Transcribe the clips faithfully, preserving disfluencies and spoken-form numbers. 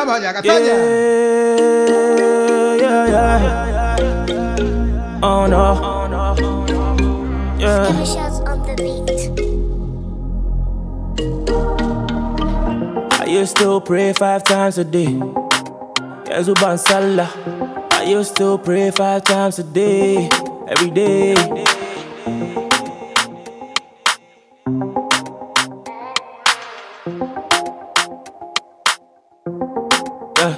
vaya, Catalla. Yeah, yeah, yeah. Oh no. Yeah. Shots on the beat. I used to pray five times a day. Yezuban Salah. I used to pray five times a day, every day. Yeah.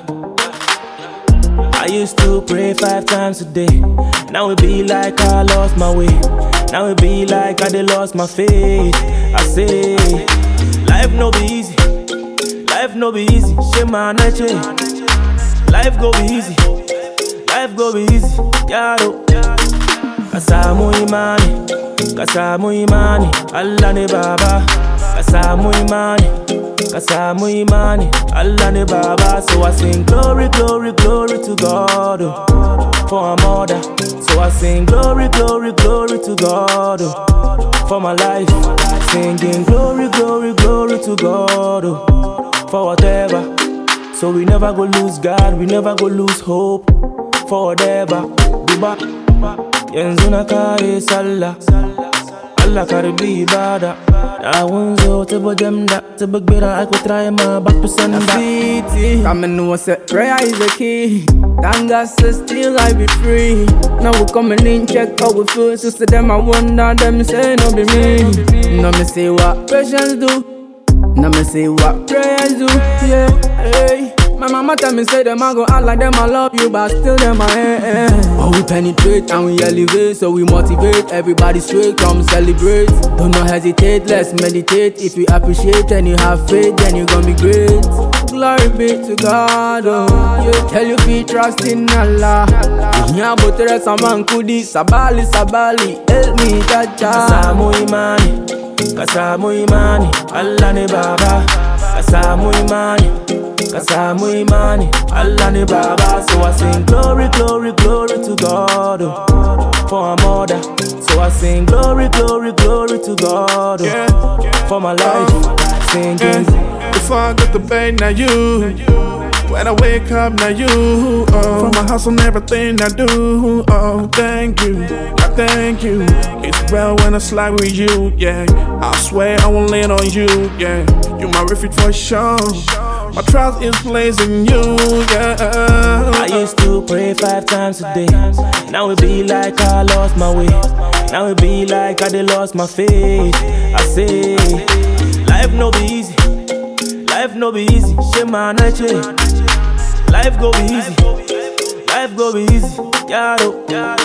I used to pray five times a day. Now it be like I lost my way. Now it be like I did lost my faith. I say, life no be easy. Life no be easy. Shema nache. Life go be easy. Life go be easy. Yaro. Kasamu imani. Kasamu imani. Allah ne baba. Kasamu imani. Kasamu imani. Allah ne baba. So I sing glory, glory, glory to God. Oh, for my mother. So I sing glory, glory, glory to God. Oh, for my life. Singing glory, glory, glory to God. Oh, for whatever. So we never go lose God, we never go lose hope. Forever, Duba, Yenzuna kare Salah, Allah kare bi ibada. I won't go to them that to big better. I could try my back to send that. Come and know say prayer is the key. Thank God say still I be free. Now we coming in check how we feel. So to them I wonder them say no be me. No me say what patience do. Now me say what prayers do, yeah, hey. My mama tell me say them I go act like them I love you, but still them I ain't, eh. But we penetrate and we elevate, so we motivate. Everybody straight, come celebrate. Don't no hesitate, let's meditate. If you appreciate and you have faith, then you gon' be great. Glory be to God, oh, yeah. Tell you fi trust in Allah. Yeah, but the rest of man kudi sabali sabali, help me jaja. Kasamu imani. Kasamu imani, Allah ne baba. Kasamu imani, Kasamu imani, Allah ne baba. So I sing glory, glory, glory to God. Oh, for my mother. So I sing glory, glory, glory to God. Oh, yeah, for my life. Singing. Yeah. Before I go to bed, now you. When I wake up, now you. Oh, for my hustle and everything I do. Oh, thank you, I thank you. It's well when I slide with you, yeah. I swear I won't lean on you, yeah. You my refuge for sure. My trust is placed in you, yeah. I used to pray five times a day. Now it be like I lost my way. Now it be like I did lost my faith. I say, life no be easy. Life no be easy. Shema nache. Life go be easy. Life go be easy. Yaro.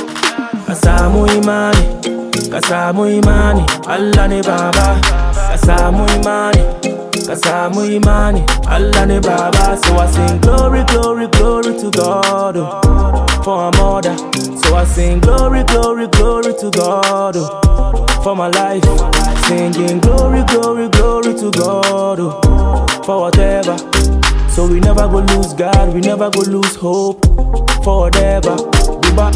Kasamu imani. Kasamu imani. Allah ne baba. Kasamu imani. Kasamu imani. Allah ne baba. So I sing glory, glory, glory to God. Oh, for my mother. So I sing glory, glory, glory to God. Oh, for my life. Singing glory, glory, glory to God. Oh, for whatever. So we never go lose God, we never go lose hope. Forever. Duba.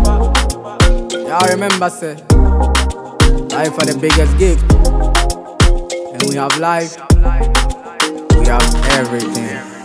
Y'all remember say life are the biggest gift. And we have life, we have everything.